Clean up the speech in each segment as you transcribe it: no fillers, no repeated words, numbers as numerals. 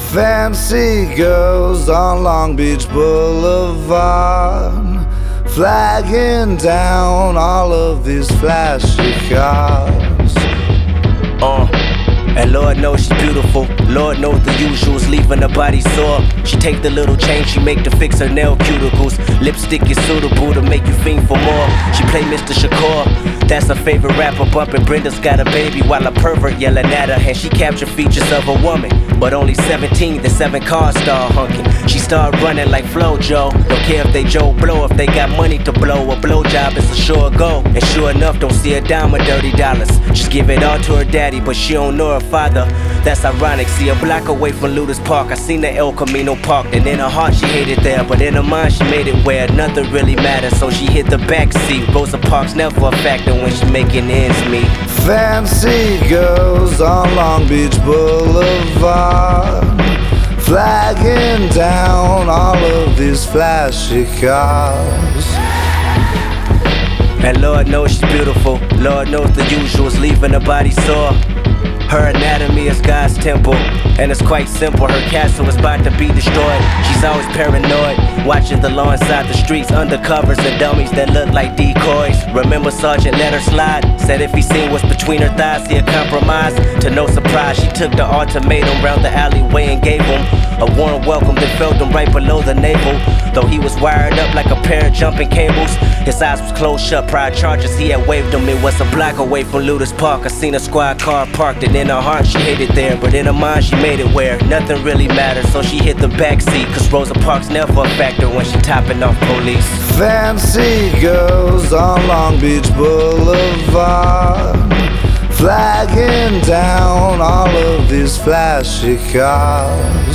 Fancy girls on Long Beach Boulevard, flagging down all of these flashy cars. And Lord knows she's beautiful. Lord knows the usuals, leaving her body sore. She take the little change she make to fix her nail cuticles. Lipstick is suitable to make you fiend for more. She play Mr. Shakur, that's her favorite rapper. Bumping Brenda's got a baby while a pervert yelling at her. And she captured features of a woman, but only 17, the 7 cars start honking. She start running like Flojo. Don't care if they Joe Blow, if they got money to blow. A blowjob is a sure go. And sure enough, don't see a dime of dirty dollars. Just give it all to her daddy, but she don't know her father. That's ironic, see a block away from Ludus Park I seen the El Camino parked, and in her heart she hated there, but in her mind she made it where nothing really matters. So she hit the back seat. Rosa Parks never a factor when she making ends meet. Fancy girls on Long Beach Boulevard, flagging down all of these flashy cars. And Lord knows she's beautiful. Lord knows the usuals, leaving her body sore. Her anatomy is God's temple, and it's quite simple. Her castle is about to be destroyed. She's always paranoid, watching the law inside the streets, undercovers and dummies that look like decoys. Remember Sergeant let her slide, said if he seen what's between her thighs he'd compromise. To no surprise, she took the ultimatum round the alleyway and gave him a warm welcome that felt him right below the navel. Though he was wired up like a pair of jumping cables, his eyes was closed shut, prior charges he had waved him. It was a block away from Ludus Park. I seen a squad car parked, and in her heart she hated there, but in her mind she made it where nothing really mattered. So she hit the back seat, cause Rosa Parks never a factor when she topping off police. Fancy girls on Long Beach Boulevard, flagging down all of these flashy cars.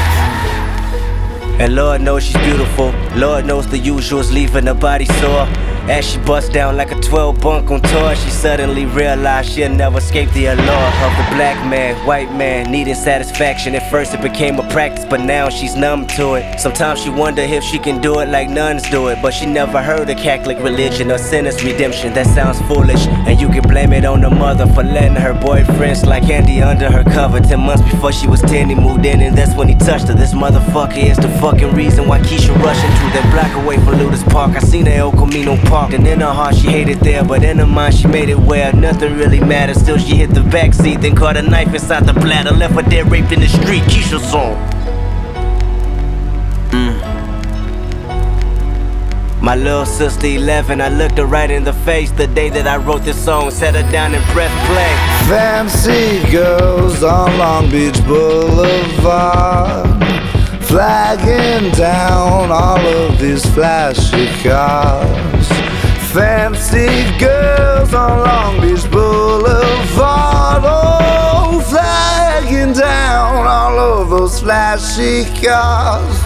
And Lord knows she's beautiful. Lord knows the usuals, leaving her body sore. As she busts down like a 12 bunk on tour, she suddenly realized she'll never escape the allure of the black man, white man, needing satisfaction. At first it became a practice, but now she's numb to it. Sometimes she wonder if she can do it like nuns do it, but she never heard of Catholic religion or sinner's redemption. That sounds foolish, and you can blame it on the mother for letting her boyfriend slide candy under her cover. 10 months before she was 10, he moved in, and that's when he touched her. This motherfucker is the fucking reason why Keisha rushing through that block away from Ludus Park. I seen the El Camino parked, and in her heart she hated there, but in her mind she made it where nothing really mattered. Still she hit the back seat, then caught a knife inside the bladder, left her dead raped in the street. Keisha song. My little sister 11, I looked her right in the face the day that I wrote this song, sat her down and pressed play. Fancy girls on Long Beach Boulevard, flagging down all of these flashy cars. Fancy girls on Long Beach Boulevard, oh, flagging down all of those flashy cars.